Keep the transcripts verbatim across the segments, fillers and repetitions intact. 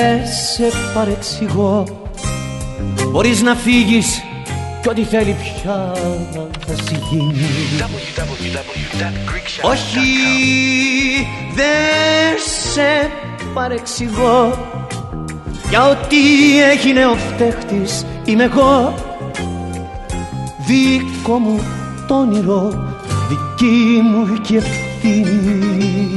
δεν σε παρεξηγώ. Μπορείς να φύγεις κι ό,τι θέλει πια θα σου γίνει. double-u double-u double-u dot greek shop dot com. Όχι, δεν σε παρεξηγώ. Για ό,τι έγινε ο φταίχτης είμαι εγώ. Δικό μου το όνειρο, δική μου και ευθύνη.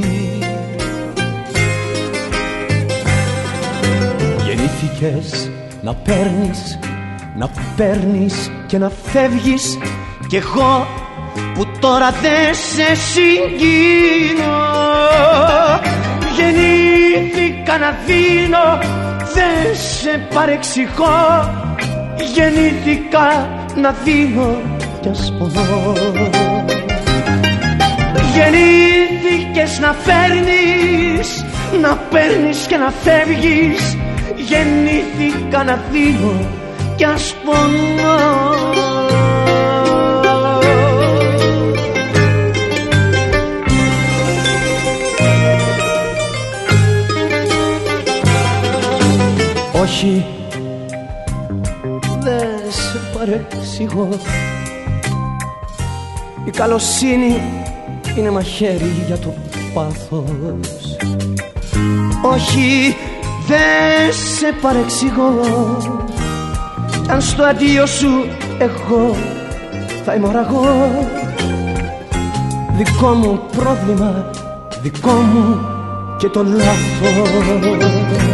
Γεννήθηκες να παίρνεις, να παίρνεις και να φεύγεις. Κι εγώ που τώρα δεν σε συγκίνω, γεννήθηκα να δίνω, δεν σε παρεξηγώ. Γεννήθηκα να δίνω κι ας πονώ. Γεννήθηκες να φέρνεις, να παίρνεις και να φεύγεις. Γεννήθηκα να δίνω κι ας πονώ. Όχι, δεν σε παρεξηγώ. Η καλοσύνη είναι μαχαίρι για το πάθος. Όχι, δεν σε παρεξηγώ. Κι αν στο αντίο σου εγώ θα είμαι οραγό. Δικό μου πρόβλημα, δικό μου και το λάθος.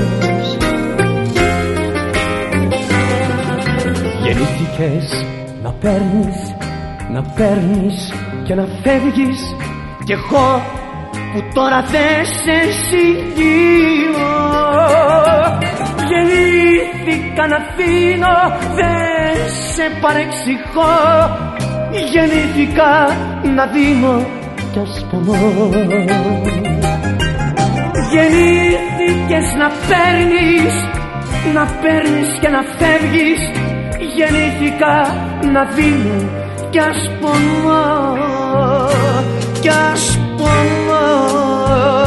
Γεννήθηκες να παίρνεις, να παίρνεις και να φεύγεις. Κι εγώ που τώρα δεν σε συγκίνω, γεννήθηκα να αφήνω, δεν σε παρεξηγώ. Γεννήθηκα να δίνω κι ας πονώ. Γεννήθηκες να παίρνεις, να παίρνεις και να φεύγεις. Γεννήθηκα να δίνω κι ας πονώ, κι ας πονώ.